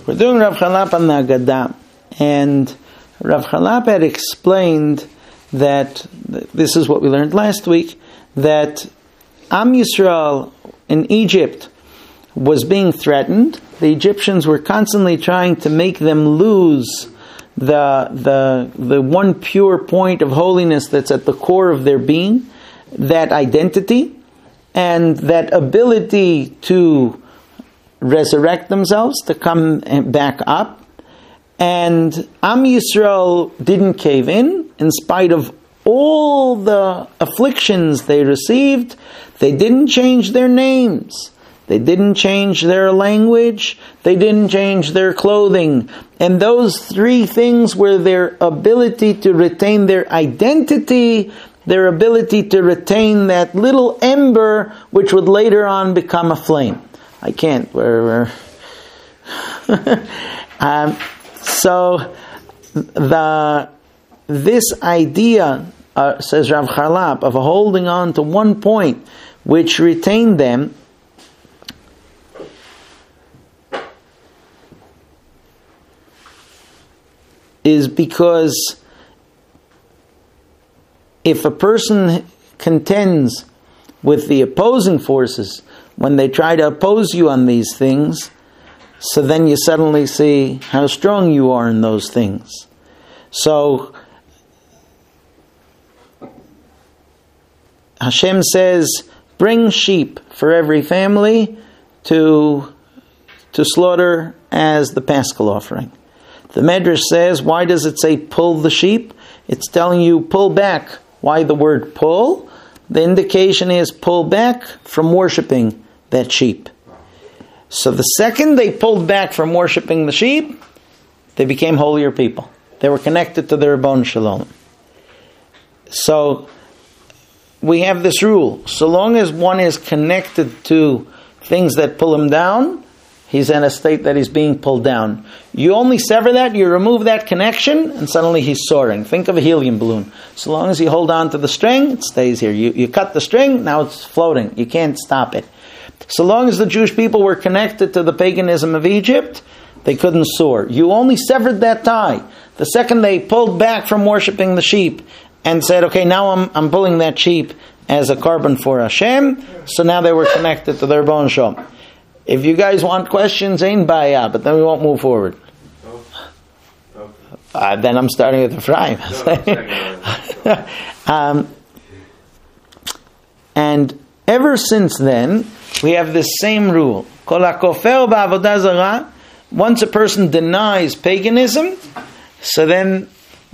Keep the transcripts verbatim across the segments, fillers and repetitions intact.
We're doing Rav Chalap on the Agadah, and Rav Chalap had explained that, this is what we learned last week, that Am Yisrael in Egypt was being threatened. The Egyptians were constantly trying to make them lose the, the, the one pure point of holiness that's at the core of their being, that identity, and that ability to resurrect themselves, to come back up. And Am Yisrael didn't cave in, in spite of all the afflictions they received. They didn't change their names. They didn't change their language. They didn't change their clothing. And those three things were their ability to retain their identity, their ability to retain that little ember which would later on become a flame. I can't. We're, we're um, so the this idea, uh, says Rav Chalap, of holding on to one point which retained them, is because if a person contends with the opposing forces, when they try to oppose you on these things, so then you suddenly see how strong you are in those things. So Hashem says, bring sheep for every family to, to slaughter as the Paschal offering. The Medrash says, why does it say pull the sheep? It's telling you pull back. Why the word pull? The indication is pull back from worshipping that sheep. So the second they pulled back from worshipping the sheep, they became holier people. They were connected to the Ribbon Shalom. So we have this rule. So long as one is connected to things that pull him down, he's in a state that he's being pulled down. You only sever that, you remove that connection, and suddenly he's soaring. Think of a helium balloon. So long as you hold on to the string, it stays here. You, you cut the string, now it's floating. You can't stop it. So long as the Jewish people were connected to the paganism of Egypt, they couldn't soar. You only severed that tie. The second they pulled back from worshipping the sheep and said, okay, now I'm, I'm pulling that sheep as a carbon for Hashem, so now they were connected to their Ribbon Shalom. If you guys want questions, ain't baya, but then we won't move forward. Oh. Oh. Uh, then I'm starting with Ephraim. No, um, and ever since then, we have this same rule. Once a person denies paganism, so then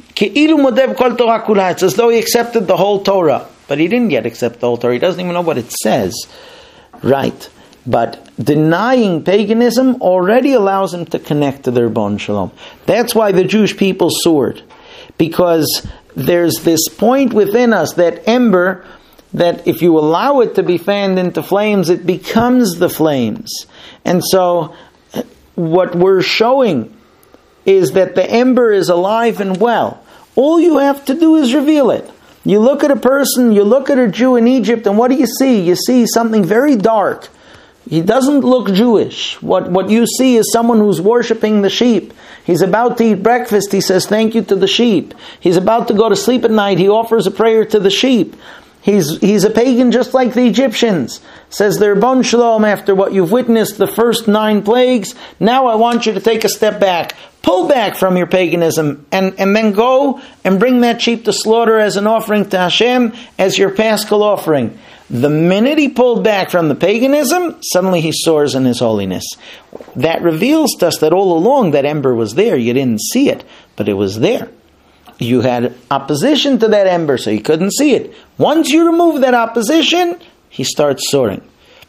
it's as though he accepted the whole Torah. But he didn't yet accept the whole Torah. He doesn't even know what it says. Right. But denying paganism already allows him to connect to the Ribbon Shalom. That's why the Jewish people soared. Because there's this point within us, that ember, that if you allow it to be fanned into flames, it becomes the flames. And so what we're showing is that the ember is alive and well. All you have to do is reveal it. You look at a person, you look at a Jew in Egypt, and what do you see? You see something very dark. He doesn't look Jewish. What what you see is someone who's worshipping the sheep. He's about to eat breakfast. He says thank you to the sheep. He's about to go to sleep at night. He offers a prayer to the sheep. He's he's a pagan just like the Egyptians. Says the Ribbon Shalom, after what you've witnessed, the first nine plagues, now I want you to take a step back. Pull back from your paganism and, and then go and bring that sheep to slaughter as an offering to Hashem, as your Paschal offering. The minute he pulled back from the paganism, suddenly he soars in his holiness. That reveals to us that all along that ember was there. You didn't see it, but it was there. You had opposition to that ember, so you couldn't see it. Once you remove that opposition, he starts soaring.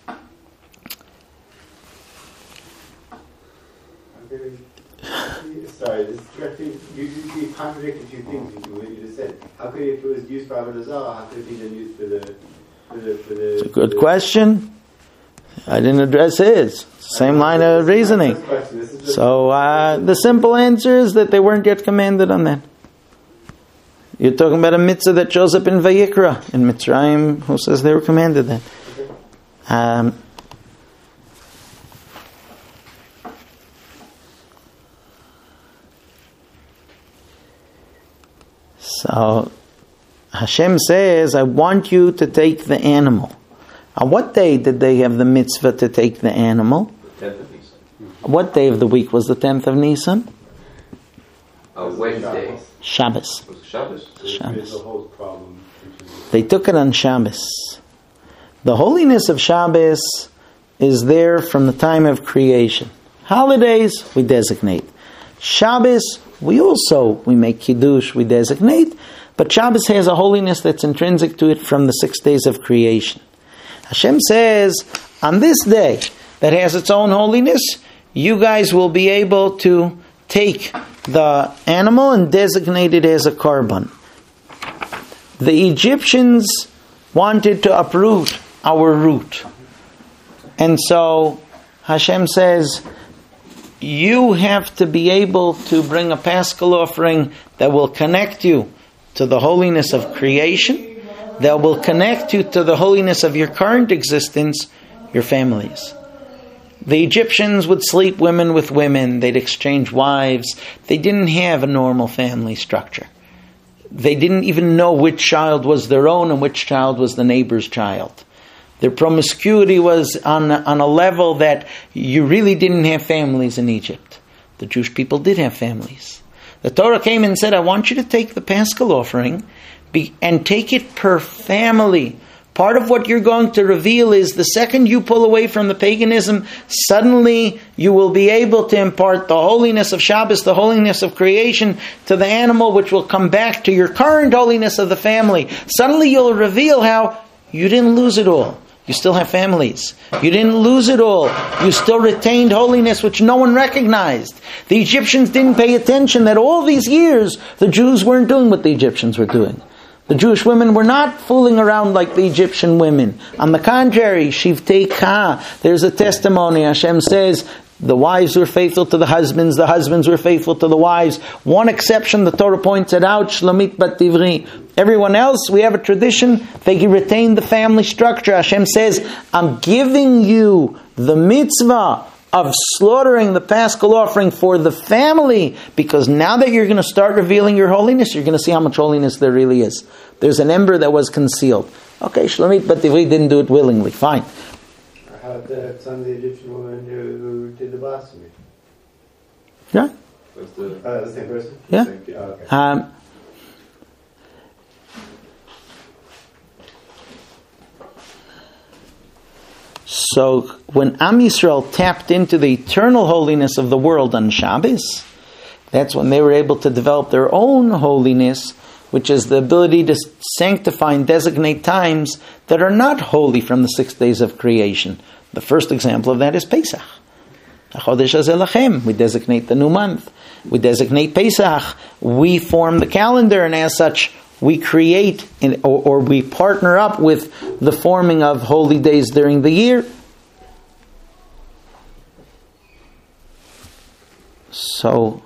Sorry, this is directly, you, you contradicted two things with what you just said. How could it, if it was used for Avodah Zarah, how could it be then used for the... For the, for the it's a good question. I didn't address his. Same line of reasoning. So uh, the simple answer is that they weren't yet commanded on that. You're talking about a mitzvah that shows up in Vayikra, in Mitzrayim, who says they were commanded that. Um, So Hashem says, I want you to take the animal. On what day did they have the mitzvah to take the animal? The tenth of Nisan. What day of the week was the tenth of Nisan? Uh, Wednesday. Shabbos. Was it Shabbos? Shabbos. The whole problem. They took it on Shabbos. The holiness of Shabbos is there from the time of creation. Holidays, we designate. Shabbos, we also, we make Kiddush, we designate. But Shabbos has a holiness that's intrinsic to it from the six days of creation. Hashem says, on this day that has its own holiness, you guys will be able to take the animal and designate it as a korban. The Egyptians wanted to uproot our root. And so Hashem says, you have to be able to bring a Paschal offering that will connect you to the holiness of creation, that will connect you to the holiness of your current existence, your families. The Egyptians would sleep women with women. They'd exchange wives. They didn't have a normal family structure. They didn't even know which child was their own and which child was the neighbor's child. Their promiscuity was on, on a level that you really didn't have families in Egypt. The Jewish people did have families. The Torah came and said, I want you to take the Paschal offering be, and take it per family. Part of what you're going to reveal is the second you pull away from the paganism, suddenly you will be able to impart the holiness of Shabbos, the holiness of creation to the animal, which will come back to your current holiness of the family. Suddenly you'll reveal how you didn't lose it all. You still have families. You didn't lose it all. You still retained holiness which no one recognized. The Egyptians didn't pay attention that all these years the Jews weren't doing what the Egyptians were doing. The Jewish women were not fooling around like the Egyptian women. On the contrary, Shivtei Ka, there's a testimony. Hashem says, the wives were faithful to the husbands, the husbands were faithful to the wives. One exception, the Torah points it out, Shlomit bat Tivri. Everyone else, we have a tradition, they retain the family structure. Hashem says, I'm giving you the mitzvah of slaughtering the Paschal offering for the family, because now that you're going to start revealing your holiness, you're going to see how much holiness there really is. There's an ember that was concealed. Okay, Shlomit bat Tivri didn't do it willingly, fine. How about the son of the Egyptian woman who, who did the blasphemy? Yeah. That's the, Uh, the same person? Yeah. Same, oh, okay. Um, so when Am Yisrael tapped into the eternal holiness of the world on Shabbos, that's when they were able to develop their own holiness, which is the ability to sanctify and designate times that are not holy from the six days of creation. The first example of that is Pesach. We designate the new month. We designate Pesach. We form the calendar, and as such, we create in, or, or we partner up with the forming of holy days during the year. So,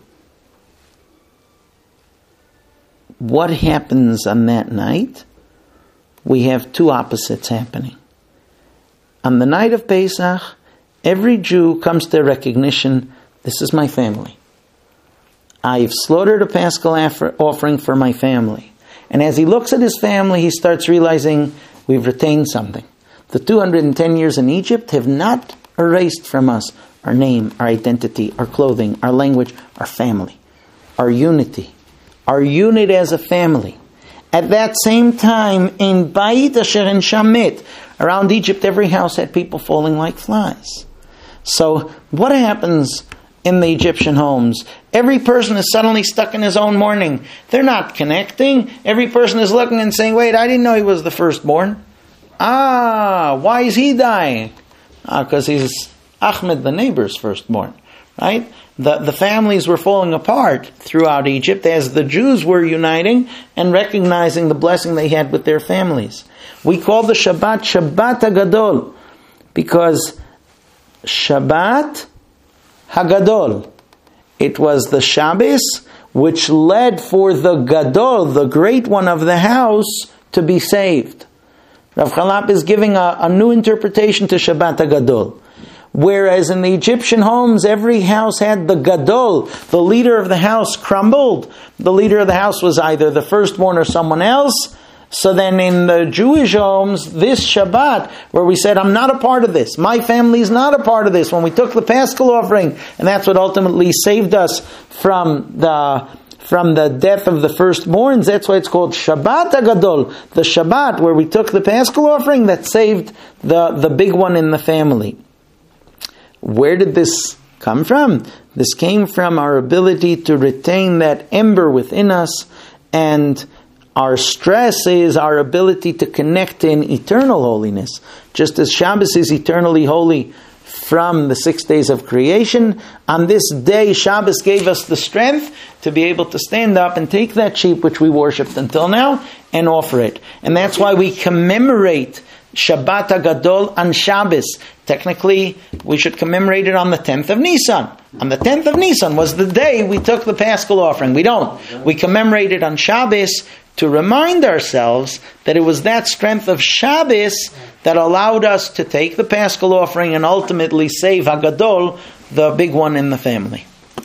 what happens on that night? We have two opposites happening. On the night of Pesach, every Jew comes to recognition, this is my family. I've slaughtered a Paschal offering for my family. And as he looks at his family, he starts realizing we've retained something. The two hundred ten years in Egypt have not erased from us our name, our identity, our clothing, our language, our family, our unity, our unit as a family. At that same time, in Bait Asher en Shamet, around Egypt, every house had people falling like flies. So, what happens in the Egyptian homes? Every person is suddenly stuck in his own mourning. They're not connecting. Every person is looking and saying, wait, I didn't know he was the firstborn. Ah, why is he dying? Ah, because he's Ahmed, the neighbor's firstborn. Right? The, the families were falling apart throughout Egypt as the Jews were uniting and recognizing the blessing they had with their families. We call the Shabbat Shabbat HaGadol because Shabbat HaGadol. It was the Shabbos which led for the Gadol, the great one of the house, to be saved. Rav Chalap is giving a, a new interpretation to Shabbat HaGadol. Whereas in the Egyptian homes, every house had the gadol, the leader of the house crumbled. The leader of the house was either the firstborn or someone else. So then in the Jewish homes, this Shabbat, where we said, I'm not a part of this, my family's not a part of this, when we took the Paschal offering, and that's what ultimately saved us from the from the death of the firstborns, that's why it's called Shabbat HaGadol, the Shabbat, where we took the Paschal offering that saved the, the big one in the family. Where did this come from? This came from our ability to retain that ember within us, and our stress is our ability to connect in eternal holiness. Just as Shabbos is eternally holy from the six days of creation, on this day Shabbos gave us the strength to be able to stand up and take that sheep which we worshipped until now and offer it. And that's why we commemorate Shabbat HaGadol on Shabbos. Technically, we should commemorate it on the tenth of Nisan. On the tenth of Nisan was the day we took the Paschal offering. We don't. We commemorate it on Shabbos to remind ourselves that it was that strength of Shabbos that allowed us to take the Paschal offering and ultimately save HaGadol, the big one in the family.